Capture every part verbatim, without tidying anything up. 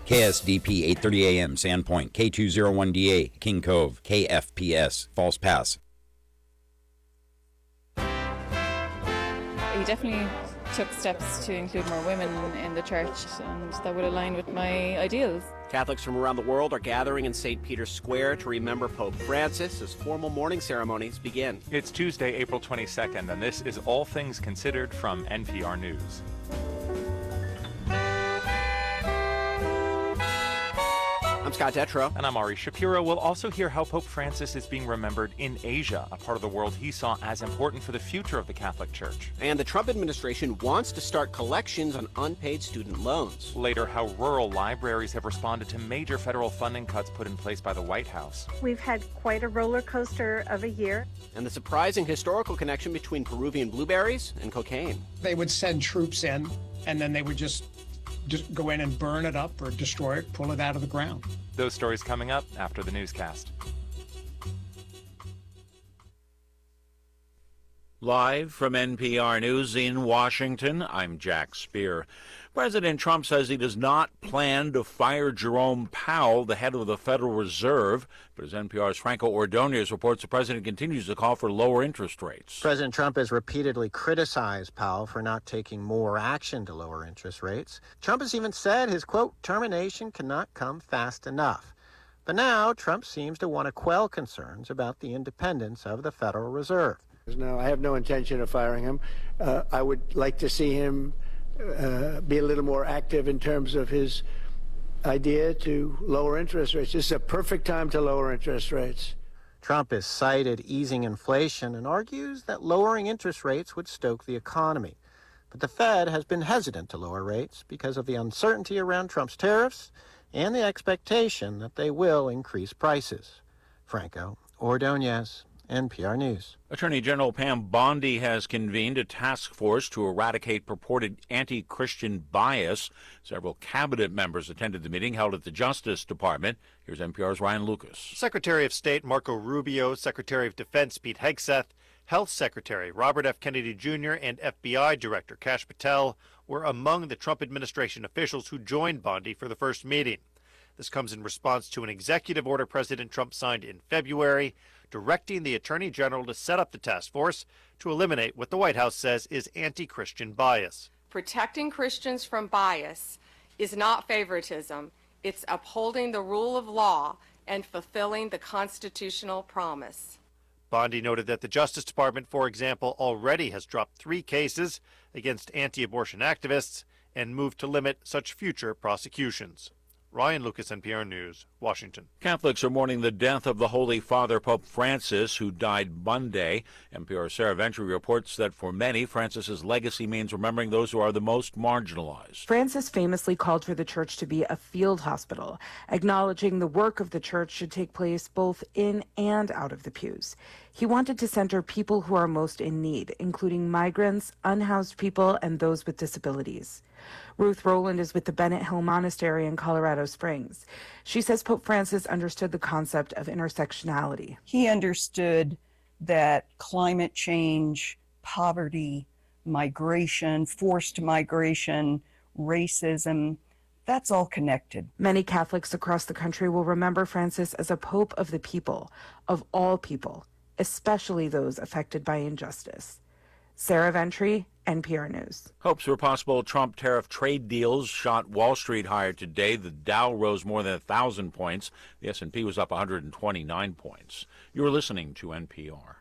K S D P eight thirty A M, Sandpoint, K two oh one D A, King Cove, K F P S, Falls Pass. He definitely took steps to include more women in the church, and that would align with my ideals. Catholics from around the world are gathering in Saint Peter's Square to remember Pope Francis as formal mourning ceremonies begin. It's Tuesday, April twenty-second, and this is All Things Considered from N P R News. I'm Scott Detrow. And I'm Ari Shapiro. We'll also hear how Pope Francis is being remembered in Asia, a part of the world he saw as important for the future of the Catholic Church. And the Trump administration wants to start collections on unpaid student loans. Later, how rural libraries have responded to major federal funding cuts put in place by the White House. We've had quite a roller coaster of a year. And the surprising historical connection between Peruvian blueberries and cocaine. They would send troops in, and then they would just just go in and burn it up or destroy it, pull it out of the ground. Those stories coming up after the newscast. Live from N P R News in Washington, I'm Jack Speer. President Trump says he does not plan to fire Jerome Powell, the head of the Federal Reserve. But as N P R's Franco Ordonez reports, the president continues to call for lower interest rates. President Trump has repeatedly criticized Powell for not taking more action to lower interest rates. Trump has even said his, quote, termination cannot come fast enough. But now Trump seems to want to quell concerns about the independence of the Federal Reserve. No, I have no intention of firing him. Uh, I would like to see him uh, be a little more active in terms of his idea to lower interest rates. This is a perfect time to lower interest rates. Trump has cited easing inflation and argues that lowering interest rates would stoke the economy. But the Fed has been hesitant to lower rates because of the uncertainty around Trump's tariffs and the expectation that they will increase prices. Franco Ordonez, N P R News. Attorney General Pam Bondi has convened a task force to eradicate purported anti-Christian bias. Several cabinet members attended the meeting held at the Justice Department. Here's N P R's Ryan Lucas. Secretary of State Marco Rubio, Secretary of Defense Pete Hegseth, Health Secretary Robert F. Kennedy Junior and F B I Director Kash Patel were among the Trump administration officials who joined Bondi for the first meeting. This comes in response to an executive order President Trump signed in February, directing the Attorney General to set up the task force to eliminate what the White House says is anti-Christian bias. Protecting Christians from bias is not favoritism. It's upholding the rule of law and fulfilling the constitutional promise. Bondi noted that the Justice Department, for example, already has dropped three cases against anti-abortion activists and moved to limit such future prosecutions. Ryan Lucas, N P R News, Washington. Catholics are mourning the death of the Holy Father, Pope Francis, who died Monday. N P R's Sarah Ventry reports that for many, Francis's legacy means remembering those who are the most marginalized. Francis famously called for the church to be a field hospital, acknowledging the work of the church should take place both in and out of the pews. He wanted to center people who are most in need, including migrants, unhoused people, and those with disabilities. Ruth Rowland is with the Bennett Hill Monastery in Colorado Springs. She says Pope Francis understood the concept of intersectionality. He understood that climate change, poverty, migration, forced migration, racism, that's all connected. Many Catholics across the country will remember Francis as a pope of the people, of all people, especially those affected by injustice. Sarah Ventry, N P R News. Hopes for possible Trump tariff trade deals shot Wall Street higher today. The Dow rose more than one thousand points. The S and P was up one hundred twenty-nine points. You're listening to N P R.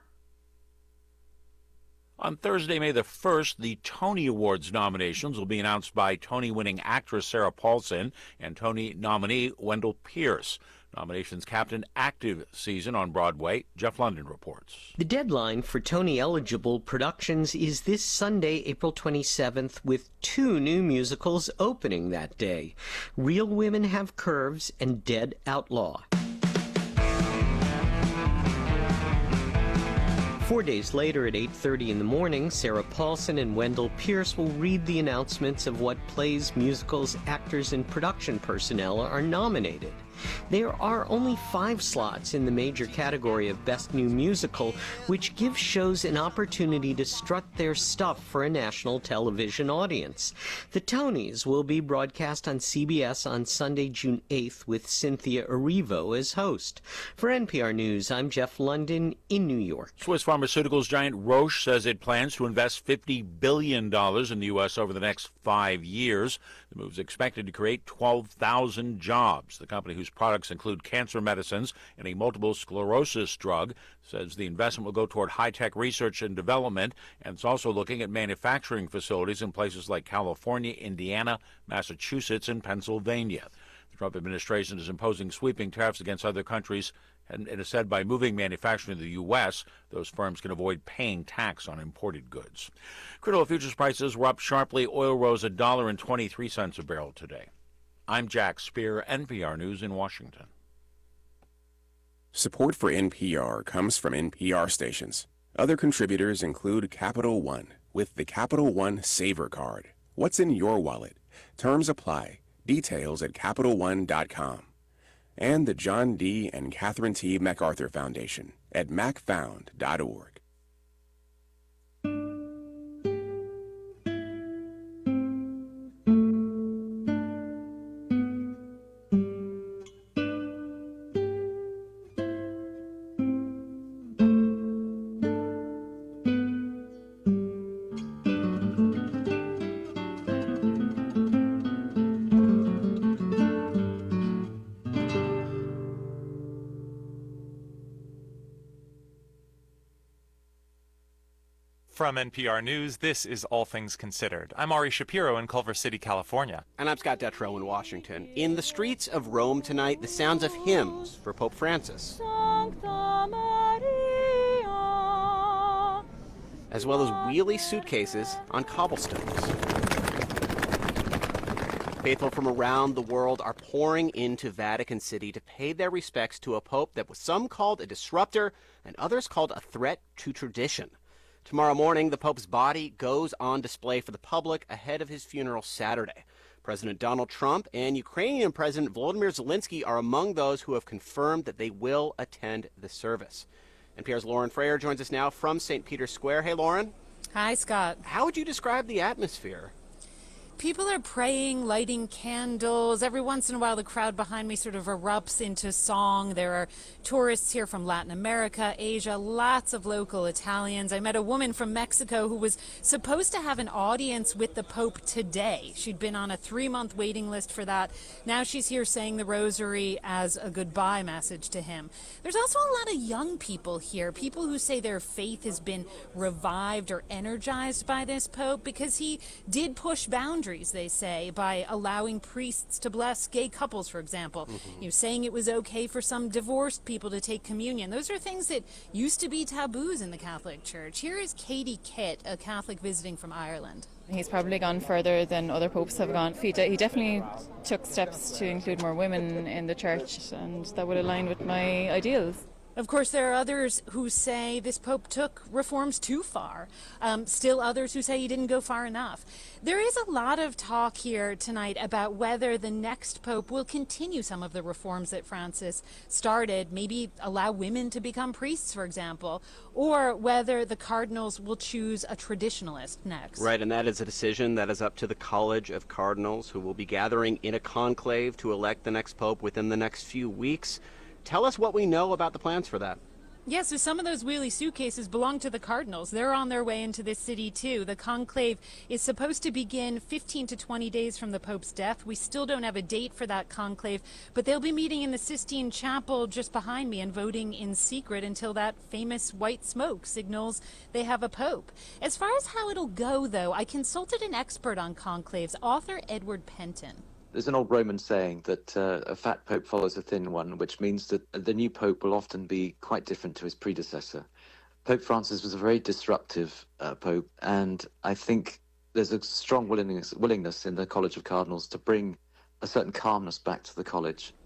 On Thursday, May the first, the Tony Awards nominations will be announced by Tony-winning actress Sarah Paulson and Tony nominee Wendell Pierce. Nominations capped an active season on Broadway. Jeff London reports. The deadline for Tony-eligible productions is this Sunday, April twenty-seventh, with two new musicals opening that day, Real Women Have Curves and Dead Outlaw. Four days later at eight thirty in the morning, Sarah Paulson and Wendell Pierce will read the announcements of what plays, musicals, actors, and production personnel are nominated. There are only five slots in the major category of Best New Musical, which gives shows an opportunity to strut their stuff for a national television audience. The Tonys will be broadcast on C B S on Sunday, June eighth, with Cynthia Erivo as host. For N P R News, I'm Jeff London in New York. Swiss pharmaceuticals giant Roche says it plans to invest fifty billion dollars in the U S over the next five years. The move is expected to create twelve thousand jobs. The company, whose products include cancer medicines and a multiple sclerosis drug, says the investment will go toward high-tech research and development, and it's also looking at manufacturing facilities in places like California, Indiana, Massachusetts, and Pennsylvania. The Trump administration is imposing sweeping tariffs against other countries, and it is said by moving manufacturing to the U S, those firms can avoid paying tax on imported goods. Crude oil futures prices were up sharply. Oil rose a dollar and twenty-three cents a barrel today. I'm Jack Speer, N P R News in Washington. Support for N P R comes from N P R stations. Other contributors include Capital One with the Capital One Saver Card. What's in your wallet? Terms apply. Details at Capital One dot com. And the John D. and Catherine T. MacArthur Foundation at mac found dot org. From N P R News, this is All Things Considered. I'm Ari Shapiro in Culver City, California. And I'm Scott Detrow in Washington. In the streets of Rome tonight, the sounds of hymns for Pope Francis, as well as wheelie suitcases on cobblestones. Faithful from around the world are pouring into Vatican City to pay their respects to a pope that was some called a disruptor and others called a threat to tradition. Tomorrow morning, the Pope's body goes on display for the public ahead of his funeral Saturday. President Donald Trump and Ukrainian President Volodymyr Zelensky are among those who have confirmed that they will attend the service. N P R's Lauren Frayer joins us now from Saint Peter's Square. Hey, Lauren. Hi, Scott. How would you describe the atmosphere? People are praying, lighting candles. Every once in a while, the crowd behind me sort of erupts into song. There are tourists here from Latin America, Asia, lots of local Italians. I met a woman from Mexico who was supposed to have an audience with the Pope today. She'd been on a three-month waiting list for that. Now she's here saying the rosary as a goodbye message to him. There's also a lot of young people here, people who say their faith has been revived or energized by this Pope because he did push boundaries, they say, by allowing priests to bless gay couples, for example. Mm-hmm. You know, saying it was okay for some divorced people to take communion. Those are things that used to be taboos in the Catholic Church. Here is Katie Kitt, a Catholic visiting from Ireland. He's probably gone further than other popes have gone. He definitely took steps to include more women in the church, and that would align with my ideals. Of course, there are others who say this Pope took reforms too far. Um, still others who say he didn't go far enough. There is a lot of talk here tonight about whether the next Pope will continue some of the reforms that Francis started, maybe allow women to become priests, for example, or whether the cardinals will choose a traditionalist next. Right, and that is a decision that is up to the College of Cardinals, who will be gathering in a conclave to elect the next Pope within the next few weeks. Tell us what we know about the plans for that. Yeah, so some of those wheelie suitcases belong to the Cardinals. They're on their way into this city, too. The conclave is supposed to begin fifteen to twenty days from the Pope's death. We still don't have a date for that conclave, but they'll be meeting in the Sistine Chapel just behind me and voting in secret until that famous white smoke signals they have a Pope. As far as how it'll go, though, I consulted an expert on conclaves, author Edward Penton. There's an old Roman saying that uh, a fat pope follows a thin one, which means that the new pope will often be quite different to his predecessor. Pope Francis was a very disruptive uh, pope, and I think there's a strong willingness, willingness in the College of Cardinals to bring a certain calmness back to the college.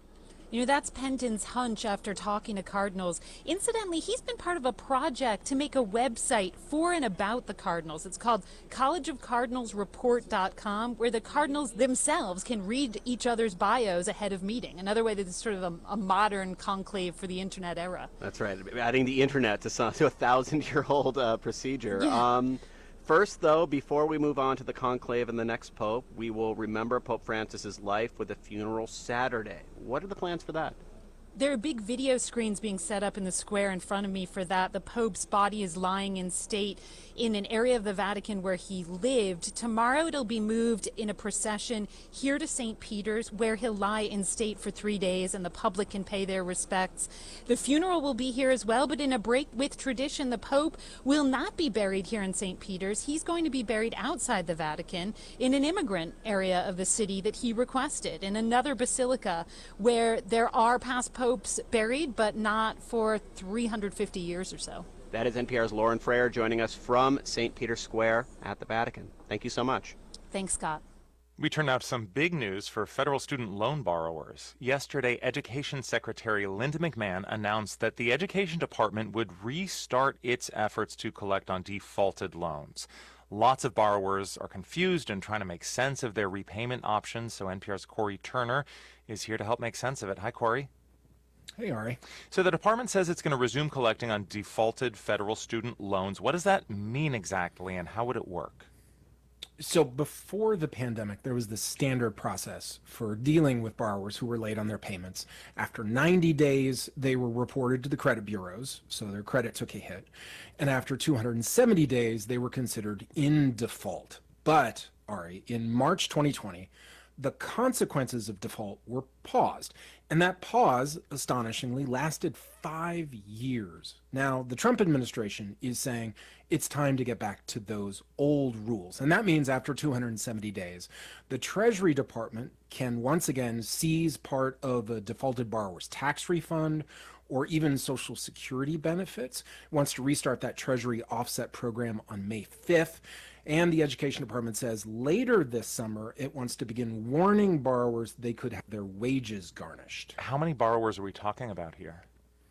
You know, that's Penton's hunch after talking to Cardinals. Incidentally, he's been part of a project to make a website for and about the Cardinals. It's called college of cardinals report dot com, where the Cardinals themselves can read each other's bios ahead of meeting. Another way that it's sort of a, a modern conclave for the internet era. That's right, adding the internet to, some, to a thousand-year-old uh, procedure. Yeah. Um, First, though, before we move on to the conclave and the next pope, we will remember Pope Francis's life with a funeral Saturday. What are the plans for that? There are big video screens being set up in the square in front of me for that. The Pope's body is lying in state in an area of the Vatican where he lived. Tomorrow it'll be moved in a procession here to Saint Peter's, where he'll lie in state for three days and the public can pay their respects. The funeral will be here as well, but in a break with tradition, the Pope will not be buried here in Saint Peter's. He's going to be buried outside the Vatican in an immigrant area of the city that he requested, in another basilica where there are past popes buried, but not for three hundred fifty years or so. That is N P R's Lauren Frayer joining us from Saint Peter's Square at the Vatican. Thank you so much. Thanks, Scott. We turn now to some big news for federal student loan borrowers. Yesterday, Education Secretary Linda McMahon announced that the Education Department would restart its efforts to collect on defaulted loans. Lots of borrowers are confused and trying to make sense of their repayment options, so N P R's Corey Turner is here to help make sense of it. Hi, Corey. Hey, Ari. So the department says it's going to resume collecting on defaulted federal student loans. What does that mean exactly, and how would it work? So before the pandemic, there was this standard process for dealing with borrowers who were late on their payments. After ninety days, they were reported to the credit bureaus, so their credit took a hit. And after two hundred seventy days, they were considered in default. But, Ari, in March twenty twenty, the consequences of default were paused. And that pause, astonishingly, lasted five years. Now, the Trump administration is saying it's time to get back to those old rules. And that means after two hundred seventy days, the Treasury Department can once again seize part of a defaulted borrower's tax refund or even Social Security benefits. It wants to restart that Treasury offset program on May fifth. And the Education Department says later this summer, it wants to begin warning borrowers they could have their wages garnished. How many borrowers are we talking about here?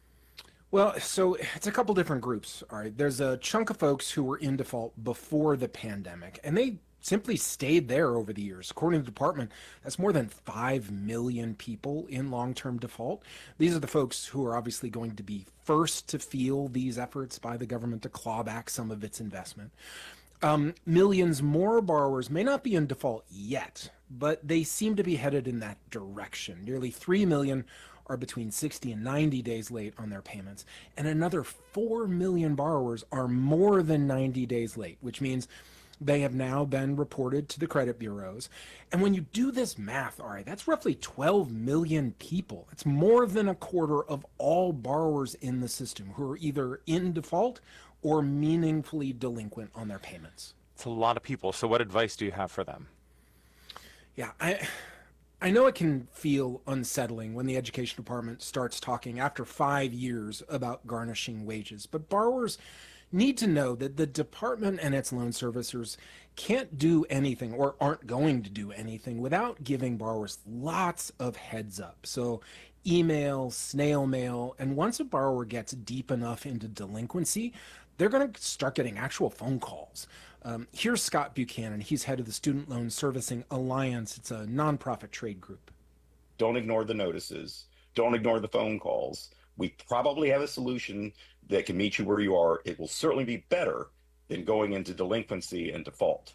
Well, so it's a couple different groups. All right, there's a chunk of folks who were in default before the pandemic, and they simply stayed there over the years. According to the department, that's more than five million people in long-term default. These are the folks who are obviously going to be first to feel these efforts by the government to claw back some of its investment. Um, millions more borrowers may not be in default yet, but they seem to be headed in that direction. Nearly three million are between sixty and ninety days late on their payments, and another four million borrowers are more than ninety days late, which means they have now been reported to the credit bureaus. And when you do this math, all right, that's roughly twelve million people. It's more than a quarter of all borrowers in the system who are either in default or meaningfully delinquent on their payments. It's a lot of people. So what advice do you have for them? Yeah, I I know it can feel unsettling when the Education Department starts talking after five years about garnishing wages, but borrowers need to know that the department and its loan servicers can't do anything or aren't going to do anything without giving borrowers lots of heads up. So email, snail mail, and once a borrower gets deep enough into delinquency, they're going to start getting actual phone calls. Um, here's Scott Buchanan. He's head of the Student Loan Servicing Alliance. It's a nonprofit trade group. Don't ignore the notices. Don't ignore the phone calls. We probably have a solution that can meet you where you are. It will certainly be better than going into delinquency and default.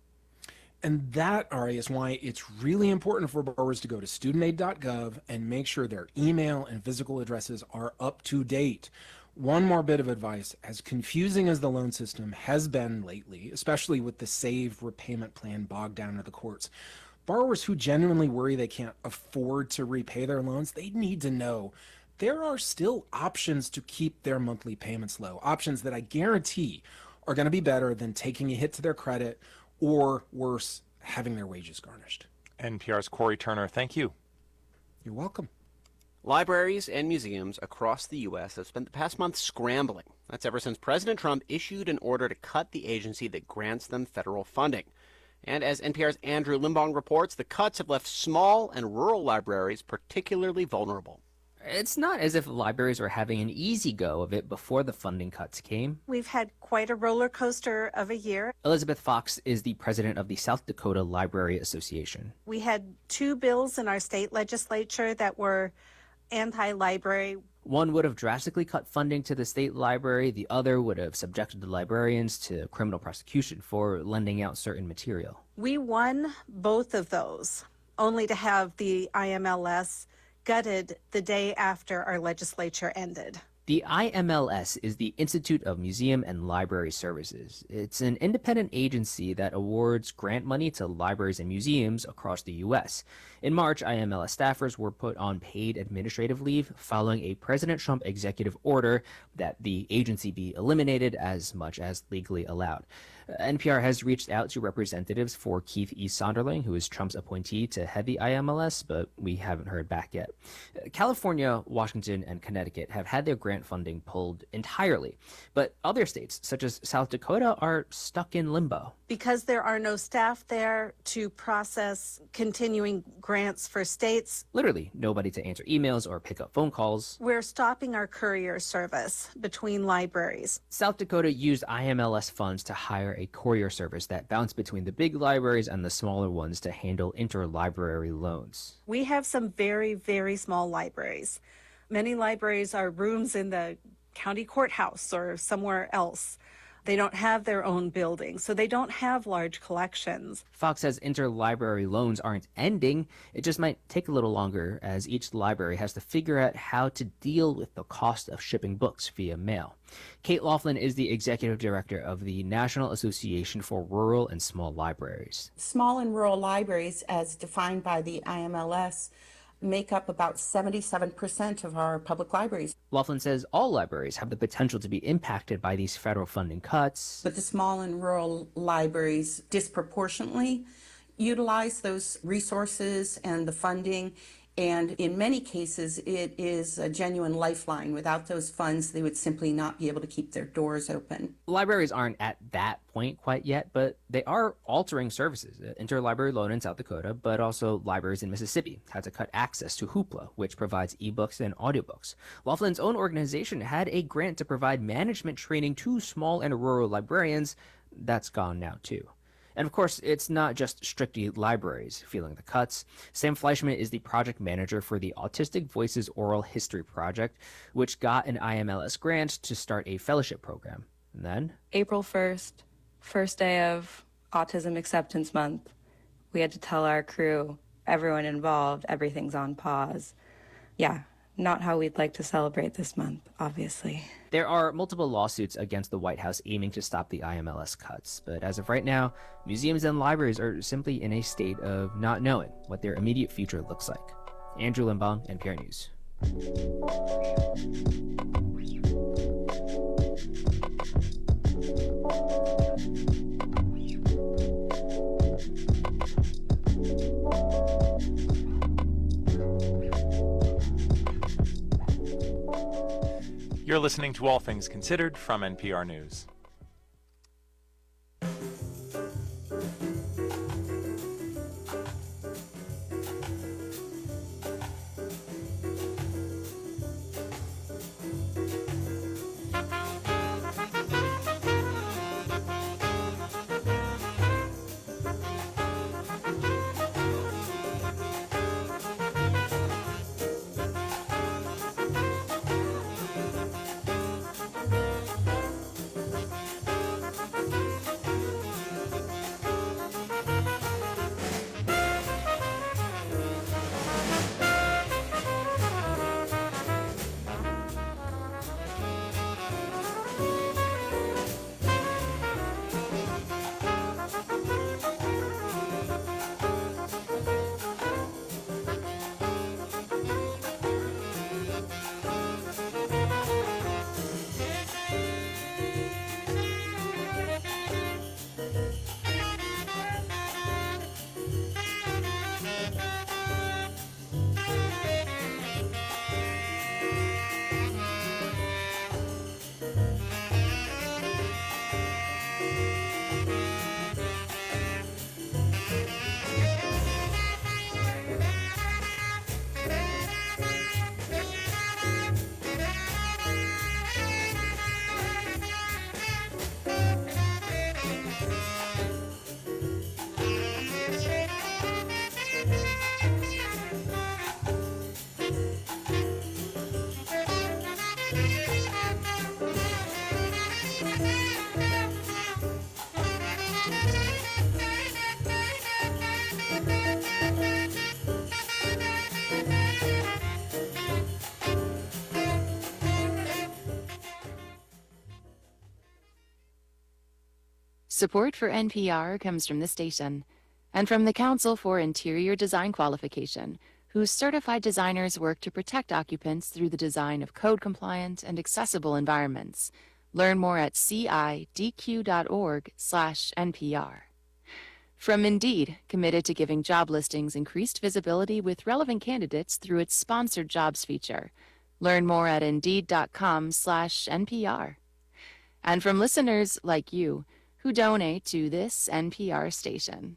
And that, Ari, is why it's really important for borrowers to go to student aid dot gov and make sure their email and physical addresses are up to date. One more bit of advice: as confusing as the loan system has been lately, especially with the SAVE repayment plan bogged down to the courts, borrowers who genuinely worry they can't afford to repay their loans, they need to know there are still options to keep their monthly payments low, options that I guarantee are going to be better than taking a hit to their credit or, worse, having their wages garnished. N P R's Corey Turner, thank you. You're welcome. Libraries and museums across the U S have spent the past month scrambling. That's ever since President Trump issued an order to cut the agency that grants them federal funding. And as N P R's Andrew Limbong reports, the cuts have left small and rural libraries particularly vulnerable. It's not as if libraries were having an easy go of it before the funding cuts came. We've had quite a roller coaster of a year. Elizabeth Fox is the president of the South Dakota Library Association. We had two bills in our state legislature that were anti-library. One would have drastically cut funding to the state library. The other would have subjected the librarians to criminal prosecution for lending out certain material. We won both of those, only to have the I M L S gutted the day after our legislature ended. The I M L S is the Institute of Museum and Library Services. It's an independent agency that awards grant money to libraries and museums across the U S. In March, I M L S staffers were put on paid administrative leave following a President Trump executive order that the agency be eliminated as much as legally allowed. N P R has reached out to representatives for Keith E. Sonderling, who is Trump's appointee to head the I M L S, but we haven't heard back yet. California, Washington, and Connecticut have had their grant funding pulled entirely, but other states, such as South Dakota, are stuck in limbo. Because there are no staff there to process continuing grants for states. Literally nobody to answer emails or pick up phone calls. We're stopping our courier service between libraries. South Dakota used I M L S funds to hire a courier service that bounced between the big libraries and the smaller ones to handle interlibrary loans. We have some very, very small libraries. Many libraries are rooms in the county courthouse or somewhere else. They don't have their own building, so they don't have large collections. Fox says interlibrary loans aren't ending. It just might take a little longer as each library has to figure out how to deal with the cost of shipping books via mail. Kate Laughlin is the executive director of the National Association for Rural and Small Libraries. Small and rural libraries, as defined by the I M L S, make up about seventy-seven percent of our public libraries. Laughlin says all libraries have the potential to be impacted by these federal funding cuts. But the small and rural libraries disproportionately utilize those resources and the funding, and in many cases it is a genuine lifeline. Without those funds, they would simply not be able to keep their doors open. Libraries aren't at that point quite yet, but they are altering services. Interlibrary loan in South Dakota, but also libraries in Mississippi had to cut access to Hoopla, which provides ebooks and audiobooks. Laughlin's own organization had a grant to provide management training to small and rural librarians. That's gone now too. And of course, it's not just strictly libraries feeling the cuts. Sam Fleischman is the project manager for the Autistic Voices Oral History Project, which got an I M L S grant to start a fellowship program. And then? April first, first day of Autism Acceptance Month, we had to tell our crew, everyone involved, everything's on pause. Yeah, not how we'd like to celebrate this month, obviously. There are multiple lawsuits against the White House aiming to stop the I M L S cuts, but as of right now, museums and libraries are simply in a state of not knowing what their immediate future looks like. Andrew Limbong, N P R News. You're listening to All Things Considered from N P R News. Support for N P R comes from the station and from the Council for Interior Design Qualification, whose certified designers work to protect occupants through the design of code-compliant and accessible environments. Learn more at cidq.org slash NPR. From Indeed, committed to giving job listings increased visibility with relevant candidates through its sponsored jobs feature. Learn more at indeed.com slash NPR. And from listeners like you who donate to this N P R station.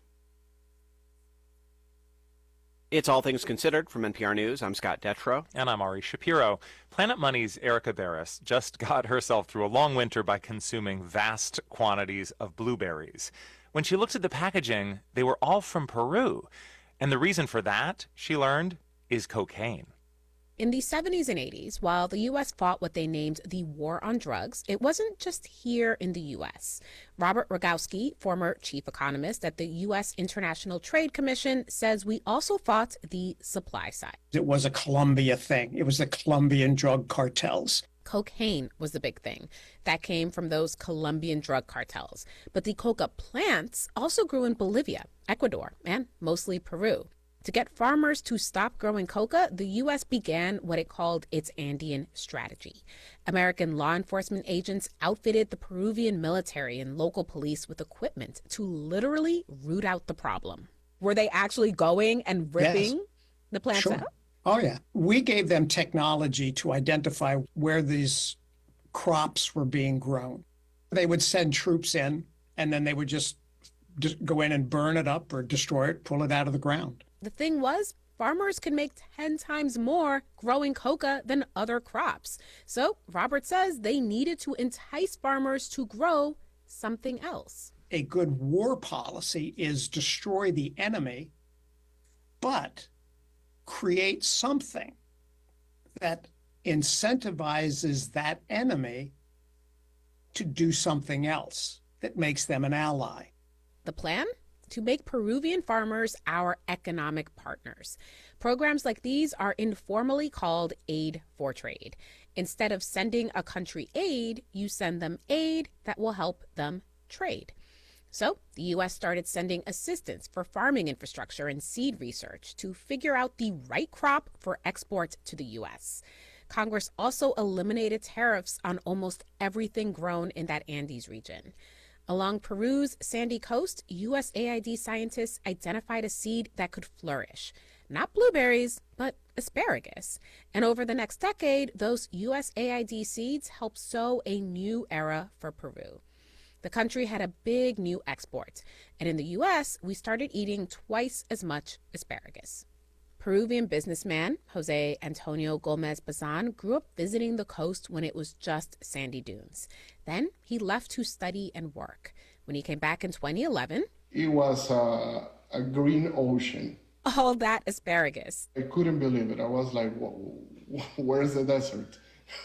It's All Things Considered from N P R News. I'm Scott Detrow. And I'm Ari Shapiro. Planet Money's Erica Barris just got herself through a long winter by consuming vast quantities of blueberries. When she looked at the packaging, they were all from Peru. And the reason for that, she learned, is cocaine. In the seventies and eighties, while the U S fought what they named the War on Drugs, it wasn't just here in the U S. Robert Rogowski, former chief economist at the U S International Trade Commission, says we also fought the supply side. It was a Colombia thing. It was the Colombian drug cartels. Cocaine was the big thing. That came from those Colombian drug cartels. But the coca plants also grew in Bolivia, Ecuador, and mostly Peru. To get farmers to stop growing coca, the U S began what it called its Andean strategy. American law enforcement agents outfitted the Peruvian military and local police with equipment to literally root out the problem. Were they actually going and ripping Yes. the plants Sure. out? Oh, yeah. We gave them technology to identify where these crops were being grown. They would send troops in, and then they would just, just go in and burn it up or destroy it, pull it out of the ground. The thing was, farmers could make ten times more growing coca than other crops. So Robert says they needed to entice farmers to grow something else. A good war policy is destroy the enemy, but create something that incentivizes that enemy to do something else that makes them an ally. The plan? To make Peruvian farmers our economic partners. Programs like these are informally called aid for trade. Instead of sending a country aid, you send them aid that will help them trade. So the U S started sending assistance for farming infrastructure and seed research to figure out the right crop for export to the U S. Congress also eliminated tariffs on almost everything grown in that Andes region. Along Peru's sandy coast, U S A I D scientists identified a seed that could flourish. Not blueberries, but asparagus. And over the next decade, those U S A I D seeds helped sow a new era for Peru. The country had a big new export. And in the U S, we started eating twice as much asparagus. Peruvian businessman Jose Antonio Gomez Bazan grew up visiting the coast when it was just sandy dunes. Then he left to study and work. When he came back in twenty eleven, it was a, a green ocean. All that asparagus. I couldn't believe it. I was like, where's the desert?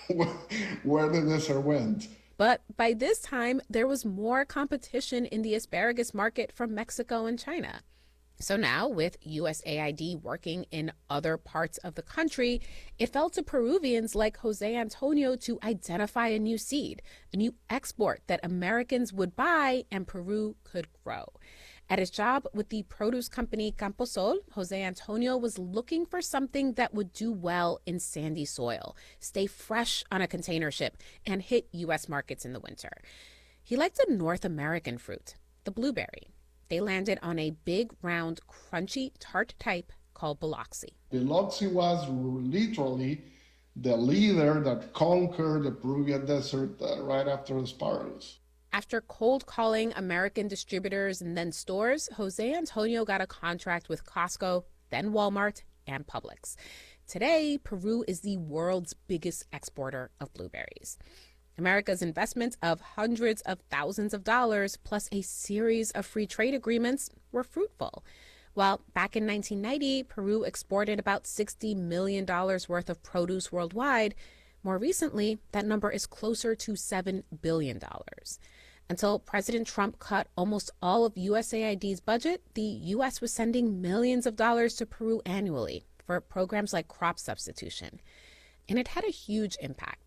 Where the desert went? But by this time, there was more competition in the asparagus market from Mexico and China. So now, with U S A I D working in other parts of the country, it fell to Peruvians like Jose Antonio to identify a new seed, a new export that Americans would buy and Peru could grow. At his job with the produce company Camposol, Jose Antonio was looking for something that would do well in sandy soil, stay fresh on a container ship, and hit U S markets in the winter. He liked a North American fruit, the blueberry. They landed on a big, round, crunchy, tart type called Biloxi. Biloxi was literally the leader that conquered the Peruvian desert uh, right after asparagus. After cold calling American distributors and then stores, Jose Antonio got a contract with Costco, then Walmart, and Publix. Today, Peru is the world's biggest exporter of blueberries. America's investment of hundreds of thousands of dollars plus a series of free trade agreements were fruitful. While back in nineteen ninety, Peru exported about sixty million dollars worth of produce worldwide, more recently, that number is closer to seven billion dollars. Until President Trump cut almost all of U S A I D's budget, the U S was sending millions of dollars to Peru annually for programs like crop substitution. And it had a huge impact.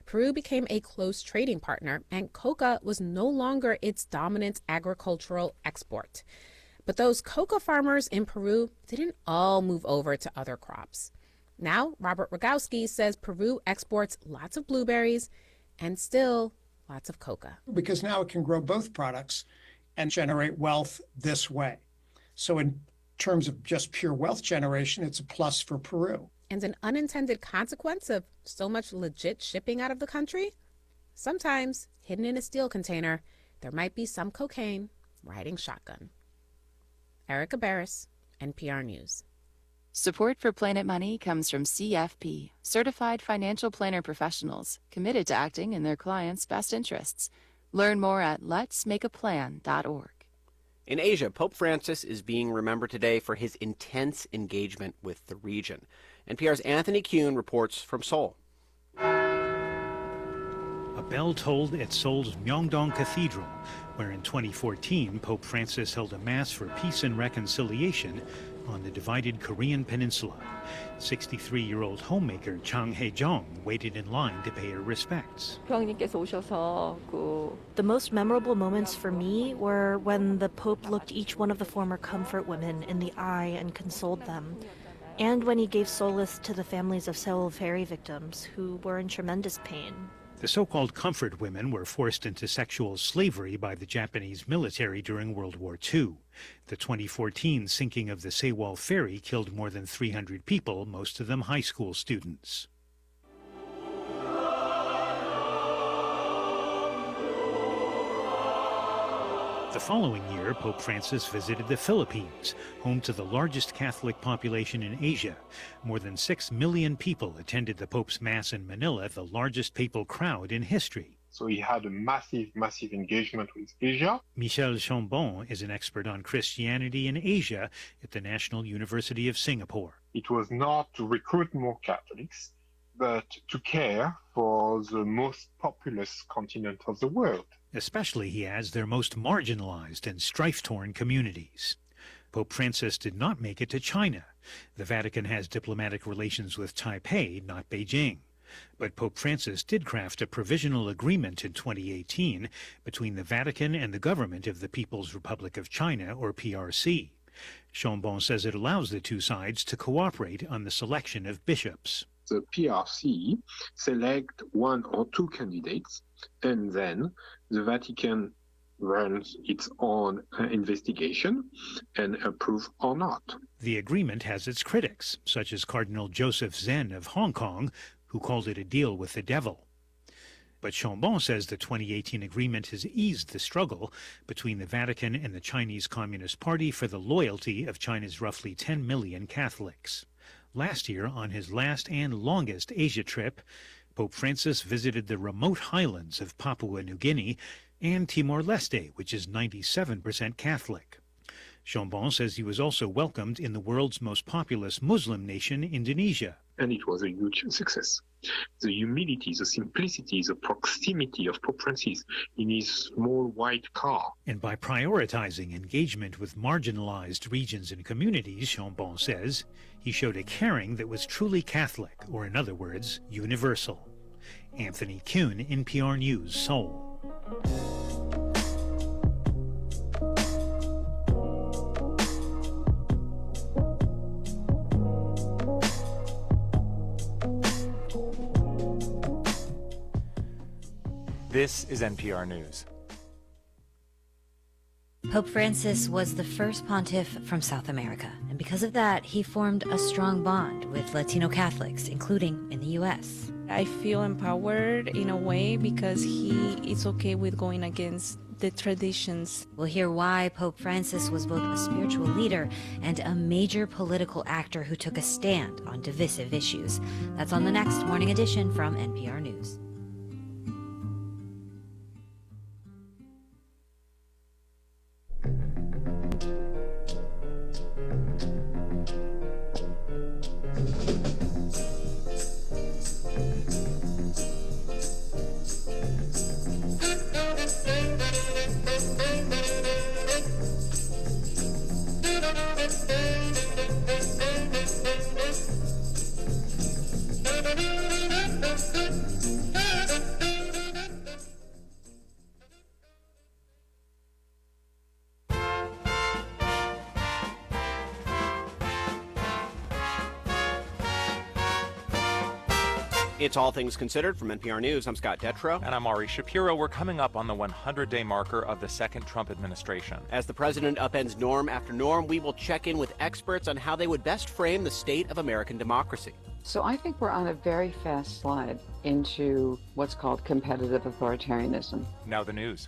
Peru became a close trading partner, and coca was no longer its dominant agricultural export. But those coca farmers in Peru didn't all move over to other crops. Now, Robert Rogowski says Peru exports lots of blueberries and still lots of coca. Because now it can grow both products and generate wealth this way. So in terms of just pure wealth generation, it's a plus for Peru. And an unintended consequence of so much legit shipping out of the country? Sometimes, hidden in a steel container, there might be some cocaine riding shotgun. Erica Barris, N P R News. Support for Planet Money comes from C F P, Certified Financial Planner Professionals, committed to acting in their clients' best interests. Learn more at lets make a plan dot org. In Asia, Pope Francis is being remembered today for his intense engagement with the region. N P R's Anthony Kuhn reports from Seoul. A bell tolled at Seoul's Myeongdong Cathedral, where in twenty fourteen Pope Francis held a mass for peace and reconciliation on the divided Korean peninsula. sixty-three-year-old homemaker Chang Hae-jong waited in line to pay her respects. The most memorable moments for me were when the Pope looked each one of the former comfort women in the eye and consoled them, and when he gave solace to the families of Seoul ferry victims who were in tremendous pain. The so-called comfort women were forced into sexual slavery by the Japanese military during World War Two. The twenty fourteen sinking of the Sewol ferry killed more than three hundred people, most of them high school students. The following year, Pope Francis visited the Philippines, home to the largest Catholic population in Asia. More than six million people attended the Pope's Mass in Manila, the largest papal crowd in history. So he had a massive, massive engagement with Asia. Michel Chambon is an expert on Christianity in Asia at the National University of Singapore. It was not to recruit more Catholics, but to care for the most populous continent of the world. Especially, he adds, their most marginalized and strife-torn communities. Pope Francis did not make it to China. The Vatican has diplomatic relations with Taipei, not Beijing. But Pope Francis did craft a provisional agreement in twenty eighteen between the Vatican and the government of the People's Republic of China, or P R C. Chambon says it allows the two sides to cooperate on the selection of bishops. The P R C select one or two candidates, and then the Vatican runs its own uh, investigation and approve or not. The agreement has its critics, such as Cardinal Joseph Zen of Hong Kong, who called it a deal with the devil. But Chambon says the twenty eighteen agreement has eased the struggle between the Vatican and the Chinese Communist Party for the loyalty of China's roughly ten million Catholics. Last year, on his last and longest Asia trip, Pope Francis visited the remote highlands of Papua New Guinea and Timor-Leste, which is ninety-seven percent Catholic. Chambon says he was also welcomed in the world's most populous Muslim nation, Indonesia. And it was a huge success. The humility, the simplicity, the proximity of Pope Francis in his small white car. And by prioritizing engagement with marginalized regions and communities, Chambon says, he showed a caring that was truly Catholic, or in other words, universal. Anthony Kuhn, N P R News, Seoul. This is N P R News. Pope Francis was the first pontiff from South America, and because of that, he formed a strong bond with Latino Catholics, including in the U S. I feel empowered in a way because he is okay with going against the traditions. We'll hear why Pope Francis was both a spiritual leader and a major political actor who took a stand on divisive issues. That's on the next Morning Edition from N P R News. It's All Things Considered from N P R News. I'm Scott Detrow. And I'm Ari Shapiro. We're coming up on the hundred-day marker of the second Trump administration. As the president upends norm after norm, we will check in with experts on how they would best frame the state of American democracy. So I think we're on a very fast slide into what's called competitive authoritarianism. Now the news.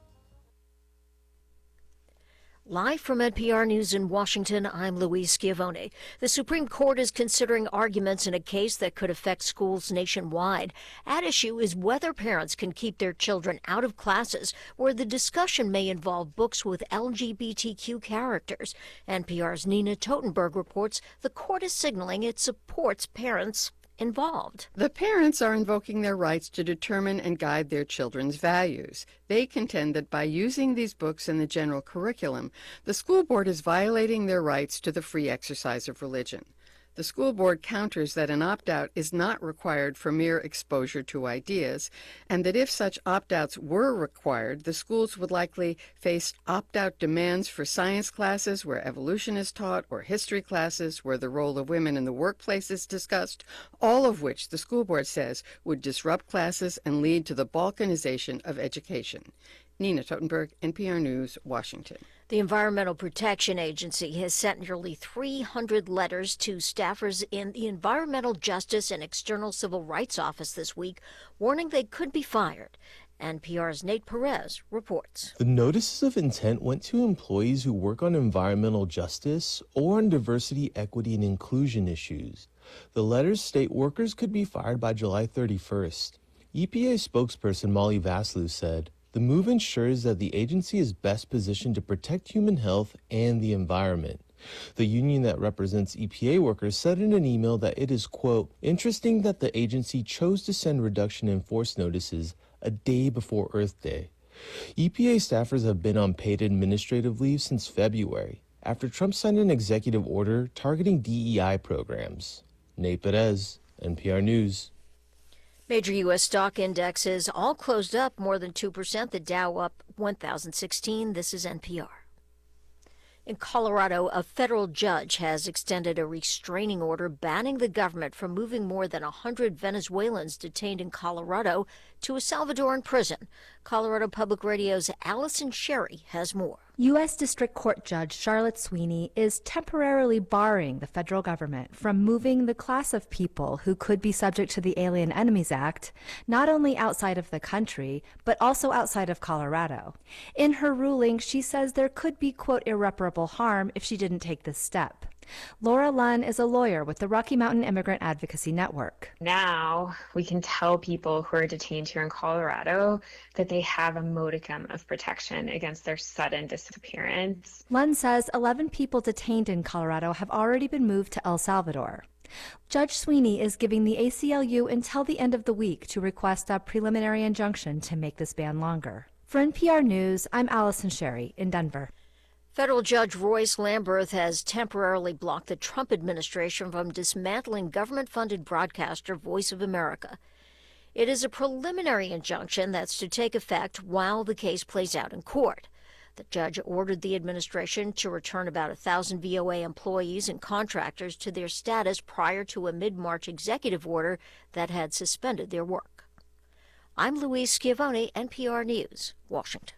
Live from N P R News in Washington, I'm Louise Schiavone. The Supreme Court is considering arguments in a case that could affect schools nationwide. At issue is whether parents can keep their children out of classes where the discussion may involve books with L G B T Q characters. N P R's Nina Totenberg reports the court is signaling it supports parents involved. The parents are invoking their rights to determine and guide their children's values. They contend that by using these books in the general curriculum, the school board is violating their rights to the free exercise of religion. The school board counters that an opt-out is not required for mere exposure to ideas, and that if such opt-outs were required, the schools would likely face opt-out demands for science classes where evolution is taught, or history classes where the role of women in the workplace is discussed, all of which the school board says would disrupt classes and lead to the balkanization of education. Nina Totenberg, N P R News, Washington. The Environmental Protection Agency has sent nearly three hundred letters to staffers in the Environmental Justice and External Civil Rights Office this week, warning they could be fired. N P R's Nate Perez reports. The notices of intent went to employees who work on environmental justice or on diversity, equity, and inclusion issues. The letters state workers could be fired by July thirty-first. E P A spokesperson Molly Vaslu said, "The move ensures that the agency is best positioned to protect human health and the environment." The union that represents E P A workers said in an email that it is, quote, "interesting that the agency chose to send reduction in force notices a day before Earth Day." E P A staffers have been on paid administrative leave since February, after Trump signed an executive order targeting D E I programs. Nate Perez, N P R News. Major U S stock indexes all closed up more than two percent, the Dow up one thousand sixteen. This is N P R. In Colorado, a federal judge has extended a restraining order banning the government from moving more than one hundred Venezuelans detained in Colorado to a Salvadoran prison. Colorado Public Radio's Allison Sherry has more. U S District Court Judge Charlotte Sweeney is temporarily barring the federal government from moving the class of people who could be subject to the Alien Enemies Act, not only outside of the country, but also outside of Colorado. In her ruling, she says there could be, quote, irreparable harm if she didn't take this step. Laura Lunn is a lawyer with the Rocky Mountain Immigrant Advocacy Network. Now we can tell people who are detained here in Colorado that they have a modicum of protection against their sudden disappearance. Lunn says eleven people detained in Colorado have already been moved to El Salvador. Judge Sweeney is giving the A C L U until the end of the week to request a preliminary injunction to make this ban longer. For N P R News, I'm Allison Sherry in Denver. Federal Judge Royce Lamberth has temporarily blocked the Trump administration from dismantling government-funded broadcaster Voice of America. It is a preliminary injunction that's to take effect while the case plays out in court. The judge ordered the administration to return about one thousand V O A employees and contractors to their status prior to a mid-March executive order that had suspended their work. I'm Louise Schiavone, N P R News, Washington.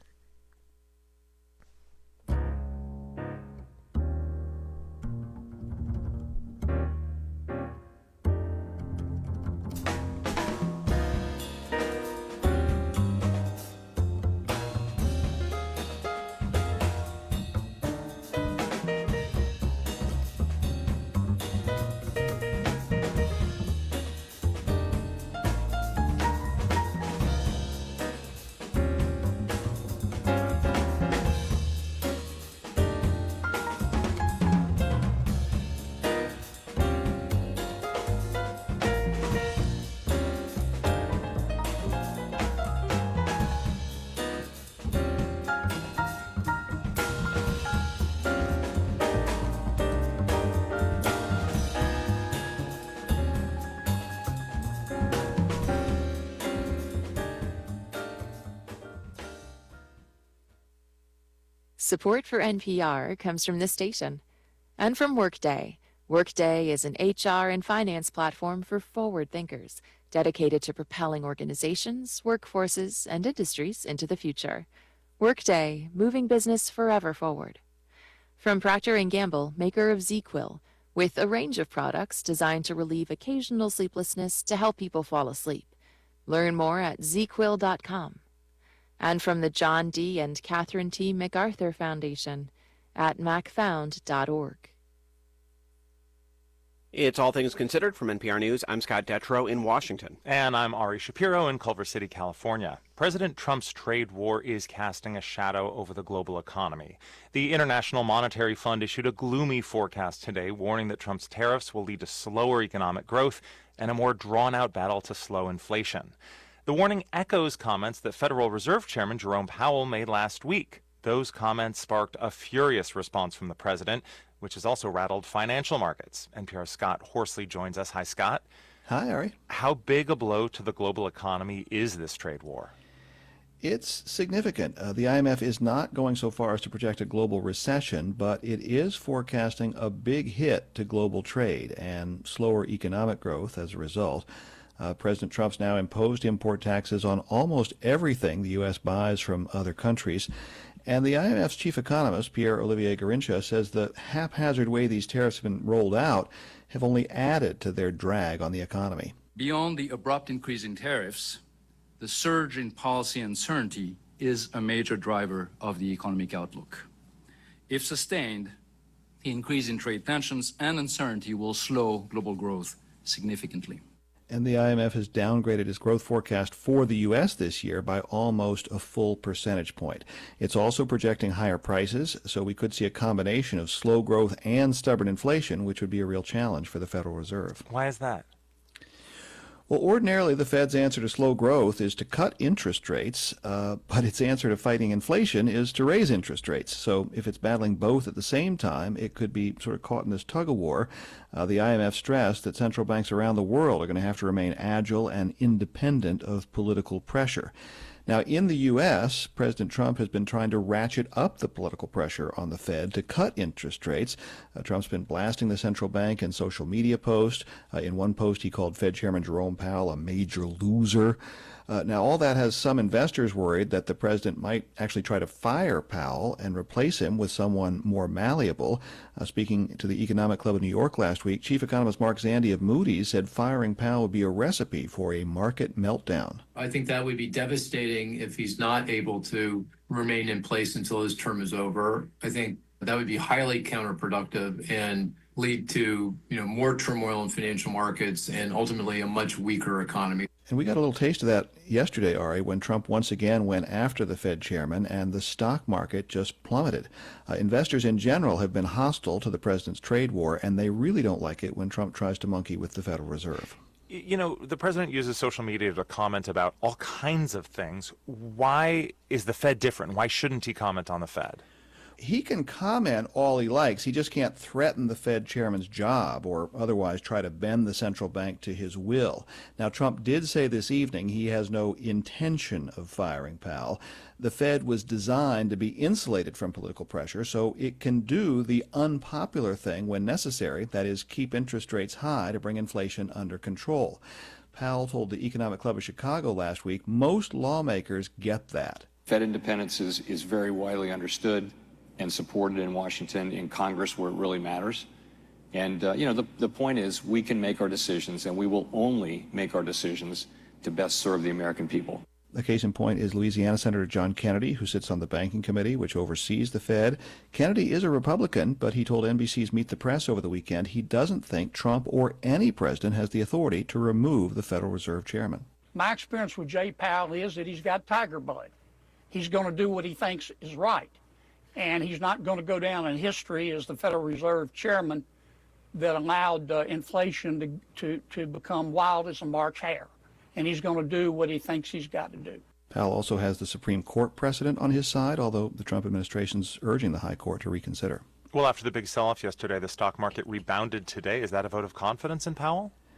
Support for N P R comes from this station and from Workday. Workday is an H R and finance platform for forward thinkers, dedicated to propelling organizations, workforces, and industries into the future. Workday, moving business forever forward. From Procter and Gamble, maker of ZzzQuil, with a range of products designed to relieve occasional sleeplessness to help people fall asleep. Learn more at zz quill dot com. And from the John D. and Catherine T. MacArthur Foundation at mac found dot org. It's All Things Considered from N P R News. I'm Scott Detrow in Washington. And I'm Ari Shapiro in Culver City, California. President Trump's trade war is casting a shadow over the global economy. The International Monetary Fund issued a gloomy forecast today, warning that Trump's tariffs will lead to slower economic growth and a more drawn-out battle to slow inflation. The warning echoes comments that Federal Reserve Chairman Jerome Powell made last week. Those comments sparked a furious response from the president, which has also rattled financial markets. N P R's Scott Horsley joins us. Hi, Scott. Hi, Ari. How big a blow to the global economy is this trade war? It's significant. Uh, the I M F is not going so far as to project a global recession, but it is forecasting a big hit to global trade and slower economic growth as a result. Uh, President Trump's now imposed import taxes on almost everything the U S buys from other countries. And the I M F's chief economist, Pierre-Olivier Garincha, says the haphazard way these tariffs have been rolled out have only added to their drag on the economy. Beyond the abrupt increase in tariffs, the surge in policy uncertainty is a major driver of the economic outlook. If sustained, the increase in trade tensions and uncertainty will slow global growth significantly. And the I M F has downgraded its growth forecast for the U S this year by almost a full percentage point. It's also projecting higher prices, so we could see a combination of slow growth and stubborn inflation, which would be a real challenge for the Federal Reserve. Why is that? Well, ordinarily, the Fed's answer to slow growth is to cut interest rates, uh, but its answer to fighting inflation is to raise interest rates. So if it's battling both at the same time, it could be sort of caught in this tug-of-war. Uh, the I M F stressed that central banks around the world are going to have to remain agile and independent of political pressure. Now, in the U S, President Trump has been trying to ratchet up the political pressure on the Fed to cut interest rates. Uh, Trump's been blasting the central bank in social media posts. Uh, in one post, he called Fed Chairman Jerome Powell a major loser. Uh, now, all that has some investors worried that the president might actually try to fire Powell and replace him with someone more malleable. Uh, speaking to the Economic Club of New York last week, Chief Economist Mark Zandi of Moody's said firing Powell would be a recipe for a market meltdown. I think that would be devastating if he's not able to remain in place until his term is over. I think that would be highly counterproductive and lead to, you know, more turmoil in financial markets and ultimately a much weaker economy. And we got a little taste of that yesterday, Ari, when Trump once again went after the Fed chairman and the stock market just plummeted. Uh, investors in general have been hostile to the president's trade war, and they really don't like it when Trump tries to monkey with the Federal Reserve. You know, the president uses social media to comment about all kinds of things. Why is the Fed different? Why shouldn't he comment on the Fed? He can comment all he likes. He just can't threaten the Fed chairman's job or otherwise try to bend the central bank to his will. Now, Trump did say this evening he has no intention of firing Powell. The Fed was designed to be insulated from political pressure, so it can do the unpopular thing when necessary, that is, keep interest rates high to bring inflation under control. Powell told the Economic Club of Chicago last week most lawmakers get that. Fed independence is, is very widely understood and supported in Washington, in Congress, where it really matters. And, uh, you know, the, the point is we can make our decisions, and we will only make our decisions to best serve the American people. The case in point is Louisiana Senator John Kennedy, who sits on the Banking Committee, which oversees the Fed. Kennedy is a Republican, but he told N B C's Meet the Press over the weekend he doesn't think Trump or any president has the authority to remove the Federal Reserve Chairman. My experience with Jay Powell is that he's got tiger blood. He's going to do what he thinks is right. And he's not going to go down in history as the Federal Reserve Chairman that allowed uh, inflation to, to, to become wild as a March hare. And he's going to do what he thinks he's got to do. Powell also has the Supreme Court precedent on his side, although the Trump administration's urging the High Court to reconsider. Well, after the big sell-off yesterday, the stock market rebounded today. Is that a vote of confidence in Powell?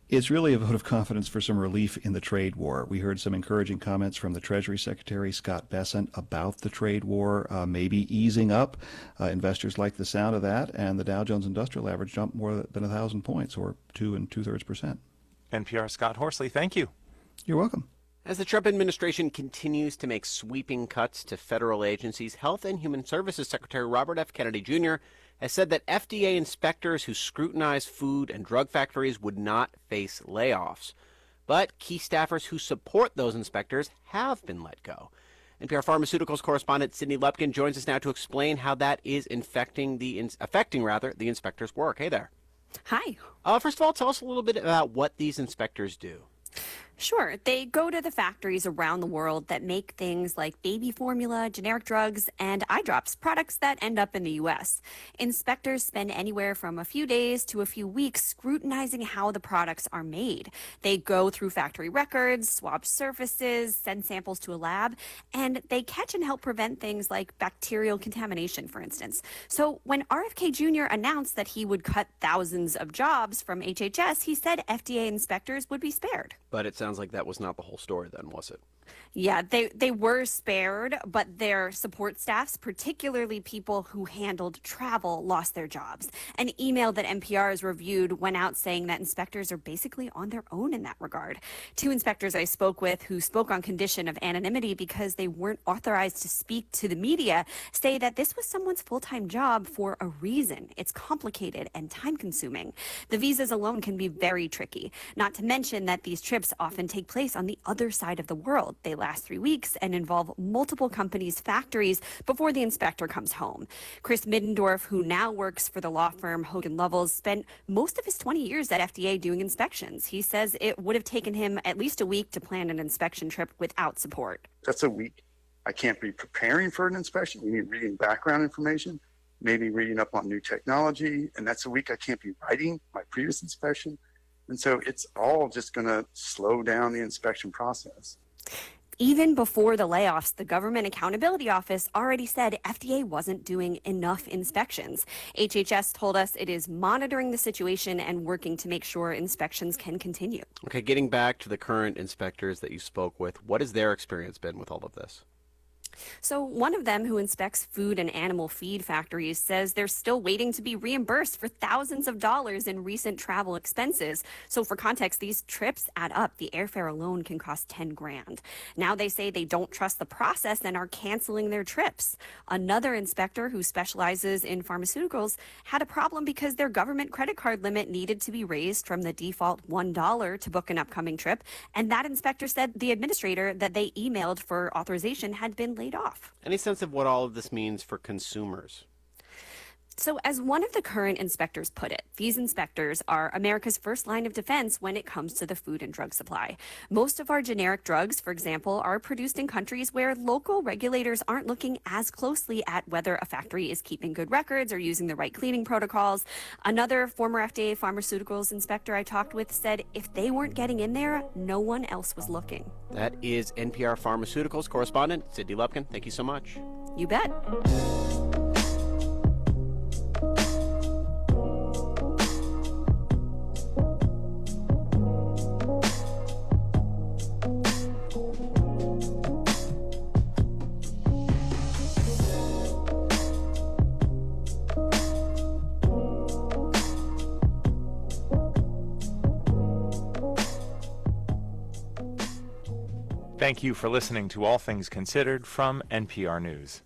It's really a vote of confidence for some relief in the trade war. We heard some encouraging comments from the Treasury Secretary, Scott Bessent, about the trade war uh, maybe easing up. Uh, investors like the sound of that, and the Dow Jones Industrial Average jumped more than one thousand points, or two and two-thirds percent. N P R Scott Horsley, thank you. You're welcome. As the Trump administration continues to make sweeping cuts to federal agencies, Health and Human Services Secretary Robert F. Kennedy Junior has said that F D A inspectors who scrutinize food and drug factories would not face layoffs. But key staffers who support those inspectors have been let go. N P R Pharmaceuticals correspondent Sydney Lupkin joins us now to explain how that is infecting the ins- affecting rather the inspectors' work. Hey there. Hi. Uh, first of all, tell us a little bit about what these inspectors do. Sure. They go to the factories around the world that make things like baby formula, generic drugs, and eye drops, products that end up in the U S. Inspectors spend anywhere from a few days to a few weeks scrutinizing how the products are made. They go through factory records, swab surfaces, send samples to a lab, and they catch and help prevent things like bacterial contamination, for instance. So when R F K Junior announced that he would cut thousands of jobs from H H S, he said F D A inspectors would be spared. But it sounds like that was not the whole story then, was it? Yeah, they, they were spared, but their support staffs, particularly people who handled travel, lost their jobs. An email that N P R has reviewed went out saying that inspectors are basically on their own in that regard. Two inspectors I spoke with who spoke on condition of anonymity because they weren't authorized to speak to the media say that this was someone's full-time job for a reason. It's complicated and time-consuming. The visas alone can be very tricky, not to mention that these trips often take place on the other side of the world. They last three weeks and involve multiple companies' factories before the inspector comes home. Chris Middendorf, who now works for the law firm Hogan Lovells, spent most of his twenty years at F D A doing inspections. He says it would have taken him at least a week to plan an inspection trip without support. That's a week. I can't be preparing for an inspection. We need reading background information, maybe reading up on new technology, and that's a week I can't be writing my previous inspection. And so it's all just going to slow down the inspection process. Even before the layoffs, the Government Accountability Office already said F D A wasn't doing enough inspections. H H S told us it is monitoring the situation and working to make sure inspections can continue. Okay, getting back to the current inspectors that you spoke with, what has their experience been with all of this? So one of them who inspects food and animal feed factories says they're still waiting to be reimbursed for thousands of dollars in recent travel expenses. So for context, these trips add up. The airfare alone can cost ten grand. Now they say they don't trust the process and are canceling their trips. Another inspector who specializes in pharmaceuticals had a problem because their government credit card limit needed to be raised from the default one dollar to book an upcoming trip. And that inspector said the administrator that they emailed for authorization had been laid off. Any sense of what all of this means for consumers? So as one of the current inspectors put it, these inspectors are America's first line of defense when it comes to the food and drug supply. Most of our generic drugs, for example, are produced in countries where local regulators aren't looking as closely at whether a factory is keeping good records or using the right cleaning protocols. Another former F D A pharmaceuticals inspector I talked with said if they weren't getting in there, no one else was looking. That is N P R Pharmaceuticals correspondent Sydney Lupkin. Thank you so much. You bet. Thank you for listening to All Things Considered from N P R News.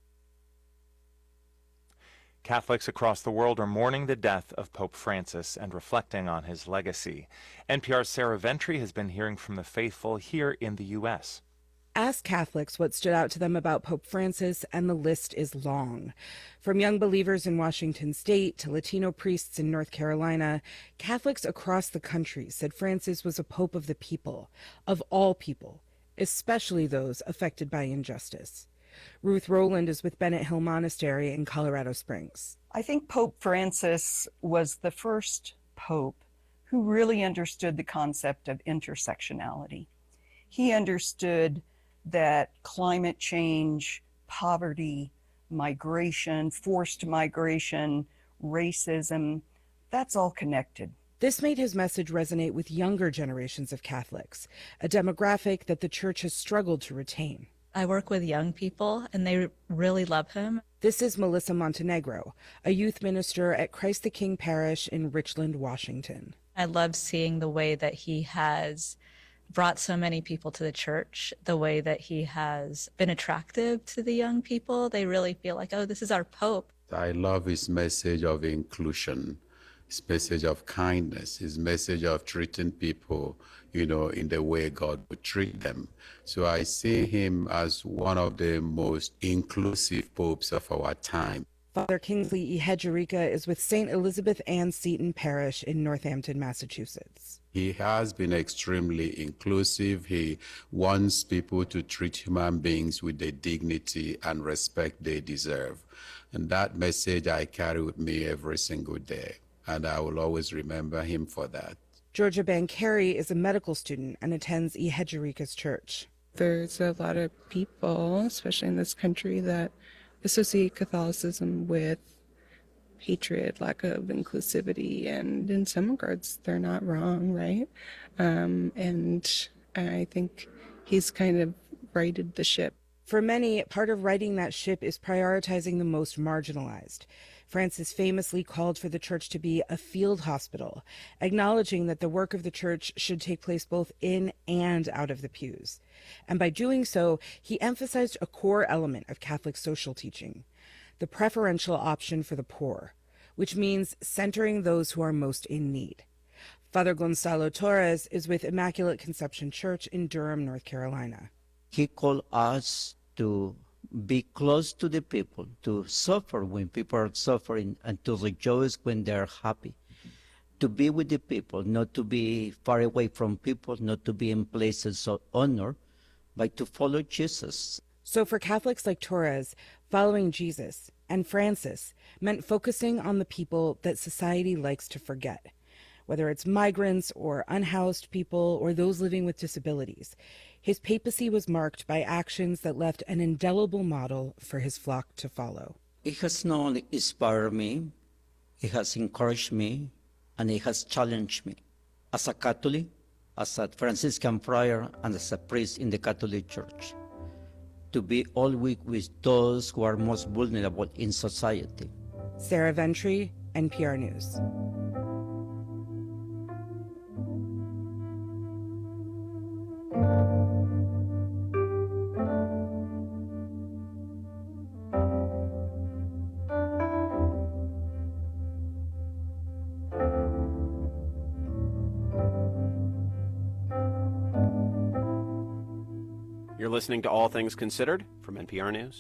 Catholics across the world are mourning the death of Pope Francis and reflecting on his legacy. N P R's Sarah Ventry has been hearing from the faithful here in the U S Ask Catholics what stood out to them about Pope Francis, and the list is long. From young believers in Washington state to Latino priests in North Carolina, Catholics across the country said Francis was a pope of the people, of all people, especially those affected by injustice. Ruth Rowland is with Bennett Hill Monastery in Colorado Springs. I think Pope Francis was the first pope who really understood the concept of intersectionality. He understood that climate change, poverty, migration, forced migration, racism, that's all connected. This made his message resonate with younger generations of Catholics, a demographic that the church has struggled to retain. I work with young people, and they really love him. This is Melissa Montenegro, a youth minister at Christ the King Parish in Richland, Washington. I love seeing the way that he has brought so many people to the church, the way that he has been attractive to the young people. They really feel like, oh, this is our Pope. I love his message of inclusion, his message of kindness, his message of treating people, you know, in the way God would treat them. So I see him as one of the most inclusive popes of our time. Father Kingsley Ihejirika is with Saint Elizabeth Ann Seton Parish in Northampton, Massachusetts. He has been extremely inclusive. He wants people to treat human beings with the dignity and respect they deserve. And that message I carry with me every single day. And I will always remember him for that. Georgia Bankeri is a medical student and attends Ihejirika's church. There's a lot of people, especially in this country, that associate Catholicism with hatred, lack of inclusivity, and in some regards, they're not wrong, right? Um, and I think he's kind of righted the ship. For many, part of righting that ship is prioritizing the most marginalized. Francis famously called for the church to be a field hospital, acknowledging that the work of the church should take place both in and out of the pews. And by doing so, he emphasized a core element of Catholic social teaching, the preferential option for the poor, which means centering those who are most in need. Father Gonzalo Torres is with Immaculate Conception Church in Durham, North Carolina. He called us to be close to the people, to suffer when people are suffering, and to rejoice when they're happy. To be with the people, not to be far away from people, not to be in places of honor, but to follow Jesus. So for Catholics like Torres, following Jesus and Francis meant focusing on the people that society likes to forget, whether it's migrants or unhoused people or those living with disabilities. His papacy was marked by actions that left an indelible model for his flock to follow. It has not only inspired me, it has encouraged me, and it has challenged me. As a Catholic, as a Franciscan friar, and as a priest in the Catholic Church, to be always with those who are most vulnerable in society. Sarah Ventry, N P R News. You're listening to All Things Considered from N P R News.